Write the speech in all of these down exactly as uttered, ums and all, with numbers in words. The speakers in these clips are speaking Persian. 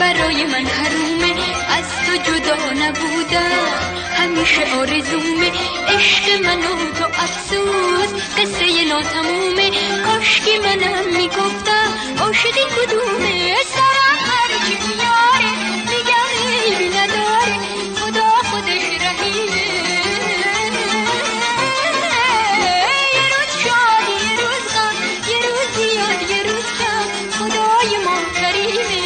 برای من حرومه از تو جدا نبودم، همیشه آرزومه عشق من و تو افسوس قصه ناتمومه. کاشکی منم میگفتم عاشقی کدومه، سرم هرچی میاره میگم عیبی نداره، خدا خودش رحیمه. یه روز شادی یه روز غم، یه روز زیاد یه روز کم، خدای ما کریمه.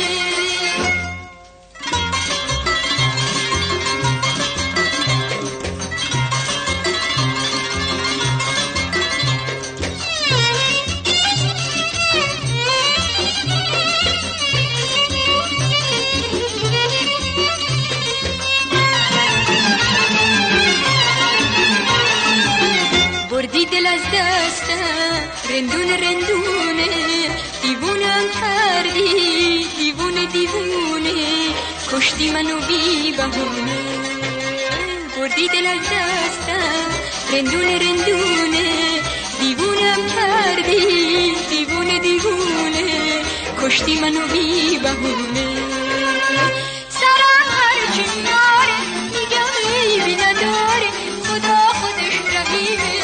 بردی دل از دستم رندون رندونه، دیوونم کردی دیوونه دیوونه، کشتی منو بی بهونه. بردی دل از دستم رندون رندونه، دیوونم کردی دیوونه دیوونه، کشتی منو بی بهونه. سرم هرچی میاره میگم عیبی نداره، خدا خودش رحیمه.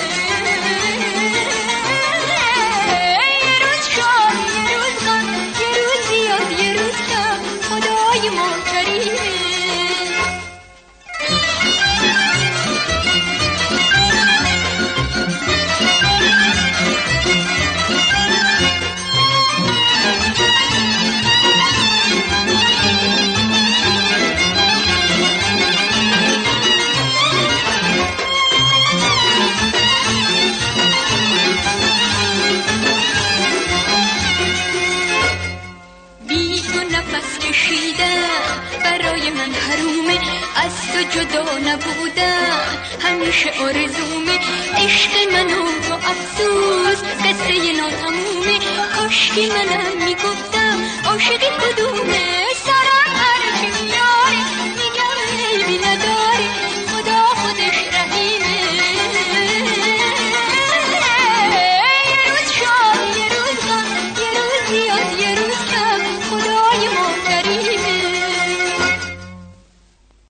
برای من حرومه از تو جدا نبودم، همیشه آرزومه عشق من و تو افسوس قصه ناتمومه. کاشکی منم میگفتم عاشقی